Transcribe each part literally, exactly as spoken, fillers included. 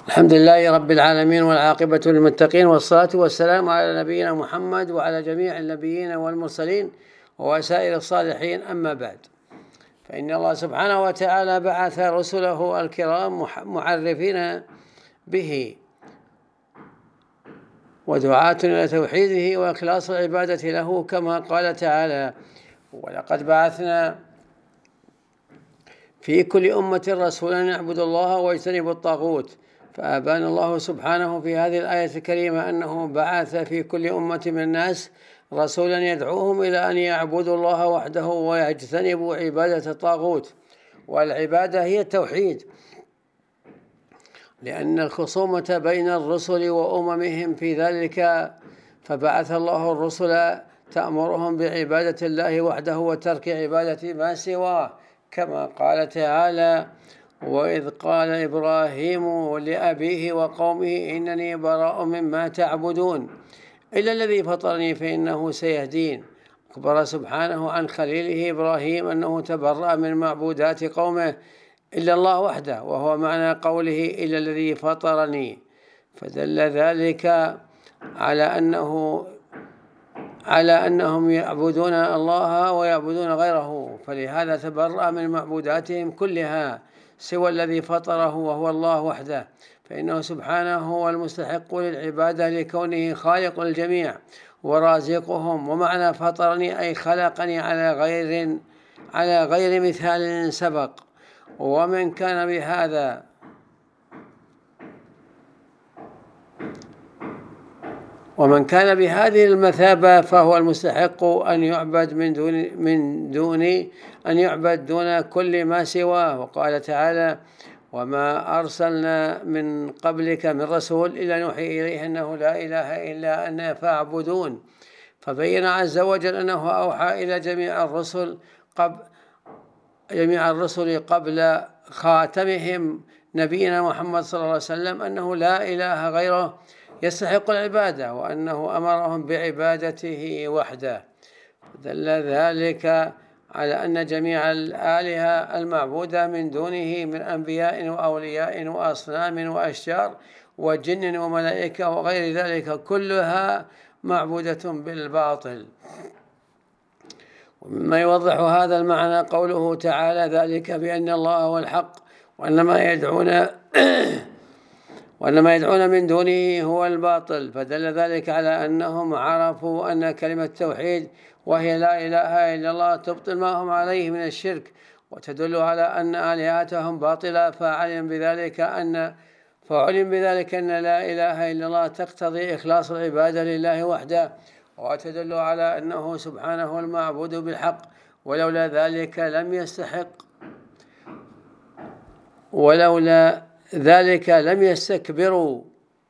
الحمد لله رب العالمين، والعاقبة للمتقين، والصلاة والسلام على نبينا محمد وعلى جميع النبيين والمرسلين وسائر الصالحين. أما بعد، فإن الله سبحانه وتعالى بعث رسله الكرام معرفين به ودعاة إلى توحيده وإخلاص العبادة له، كما قال تعالى: ولقد بعثنا في كل أمة رسولا أن يعبدوا الله واجتنبوا الطاغوت. فأبان الله سبحانه في هذه الآية الكريمة أنه بعث في كل أمة من الناس رسولا يدعوهم إلى أن يعبدوا الله وحده ويجتنبوا عبادة الطاغوت. والعبادة هي التوحيد، لأن الخصومة بين الرسل وأممهم في ذلك، فبعث الله الرسل تأمرهم بعبادة الله وحده وترك عبادة ما سواه، كما قال تعالى: وإذ قال إبراهيم لأبيه وقومه إنني براء مما تعبدون إلا الذي فطرني فإنه سيهدين. أخبر سبحانه عن خليله إبراهيم أنه تبرأ من معبودات قومه إلا الله وحده، وهو معنى قوله إلا الذي فطرني، فدل ذلك على أنه على أنهم يعبدون الله ويعبدون غيره، فلهذا تبرأ من معبوداتهم كلها سوى الذي فطره وهو الله وحده، فإنه سبحانه هو المستحق للعبادة لكونه خالق الجميع ورازقهم. ومعنى فطرني أي خلقني على غير على غير مثال سبق. ومن كان بهذا ومن كان بهذه المثابة فهو المستحق أن يعبد من دون من دون أن يعبد دون كل ما سواه. وقال تعالى: وما أرسلنا من قبلك من رسول إلا نوحي إليه أنه لا إله إلا أنا فاعبدون. فبين عز وجل أنه أوحى إلى جميع الرسل قبل جميع الرسل قبل خاتمهم نبينا محمد صلى الله عليه وسلم أنه لا إله غيره يستحق العبادة، وأنه أمرهم بعبادته وحده. دل ذلك على أن جميع الآلهة المعبودة من دونه من أنبياء وأولياء وأصنام وأشجار وجن وملائكة وغير ذلك كلها معبودة بالباطل. ومما يوضح هذا المعنى قوله تعالى: ذلك بأن الله هو الحق وأن ما يدعون وأن ما يدعون من دونه هو الباطل. فدل ذلك على أنهم عرفوا أن كلمة التوحيد وهي لا إله إلا الله تبطل ما هم عليه من الشرك، وتدل على أن آلهتهم باطلة، فعلم بذلك أن فعلم بذلك أن لا إله إلا الله تقتضي إخلاص العبادة لله وحده، وتدل على أنه سبحانه المعبود بالحق، ولولا ذلك لم يستحق ولولا ذلك لم يستكبروا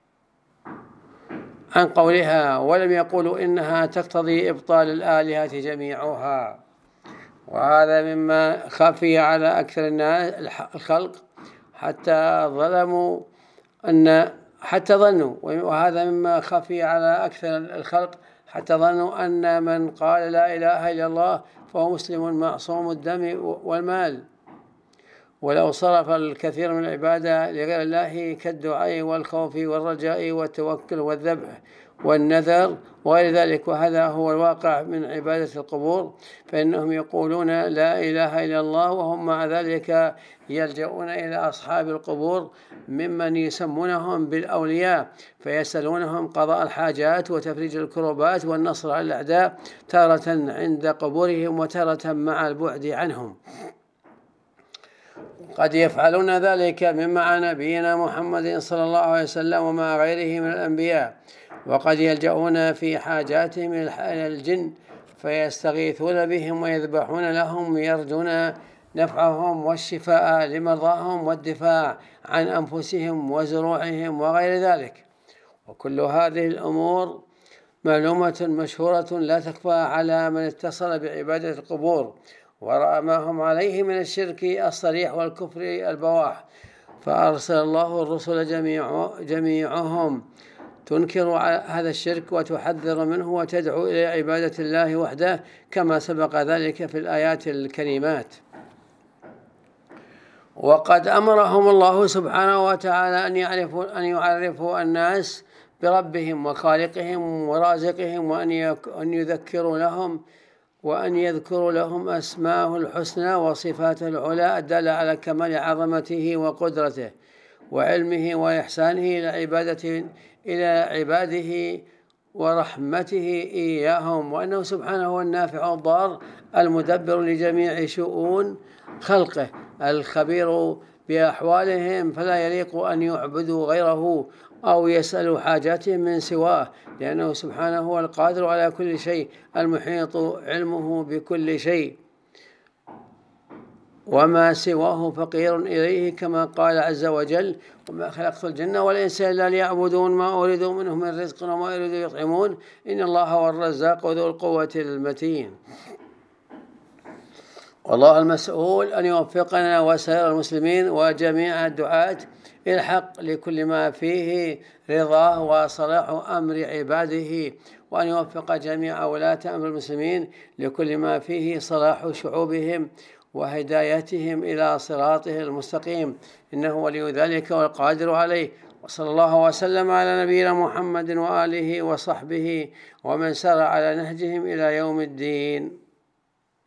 عن قولها، ولم يقولوا إنها تقتضي إبطال الآلهة جميعها. وهذا مما خفي على أكثر الناس الخلق حتى ظلموا أن حتى ظنوا وهذا مما خفي على أكثر الخلق حتى ظنوا أن من قال لا إله إلا الله فهو مسلم معصوم الدم والمال، ولو صرف الكثير من العبادة لغير الله كالدعاء والخوف والرجاء والتوكل والذبح والنذر وغير ذلك. وهذا هو الواقع من عبادة القبور، فإنهم يقولون لا إله إلا الله وهم مع ذلك يلجؤون إلى أصحاب القبور ممن يسمونهم بالأولياء، فيسألونهم قضاء الحاجات وتفريج الكروبات والنصر على الأعداء، تارة عند قبورهم وتارة مع البعد عنهم. قد يفعلون ذلك من مع نبينا محمد صلى الله عليه وسلم ومع غيره من الأنبياء، وقد يلجؤون في حاجاتهم إلى الجن فيستغيثون بهم ويذبحون لهم يرجون نفعهم والشفاء لمرضاهم والدفاع عن أنفسهم وزروعهم وغير ذلك. وكل هذه الأمور معلومة مشهورة لا تخفى على من اتصل بعبادة القبور ورأى ما هم عليه من الشرك الصريح والكفر البواح، فأرسل الله الرسل جميع جميعهم تنكر هذا الشرك وتحذر منه وتدعو إلى عبادة الله وحده، كما سبق ذلك في الآيات الكريمات. وقد أمرهم الله سبحانه وتعالى أن يعرفوا أن يعرفوا الناس بربهم وخالقهم ورازقهم، وأن أن يذكروا لهم وأن يذكروا لهم أسماءه الحسنى وصفاته العلى الدالة على كمال عظمته وقدرته وعلمه وإحسانه إلى عبادته إلى عباده ورحمته إياهم، وأنه سبحانه هو النافع الضار المدبر لجميع شؤون خلقه الخبير بأحوالهم، فلا يليق أن يعبدوا غيره أو يسألوا حاجاتهم من سواه، لأنه سبحانه هو القادر على كل شيء المحيط علمه بكل شيء، وما سواه فقير إليه، كما قال عز وجل: وما خلقت الجن والإنس إلا ليعبدون ما أريد منهم من رزق وما أريد يطعمون إن الله هو الرزاق ذو القوة المتين. والله المسؤول أن يوفقنا وسائر المسلمين وجميع الدعاة إلى الحق لكل ما فيه رضاه وصلاح أمر عباده، وأن يوفق جميع ولاة أمر المسلمين لكل ما فيه صلاح شعوبهم وهدايتهم إلى صراطه المستقيم، إنه ولي ذلك والقادر عليه. وصلى الله وسلم على نبينا محمد وآله وصحبه ومن سار على نهجهم إلى يوم الدين.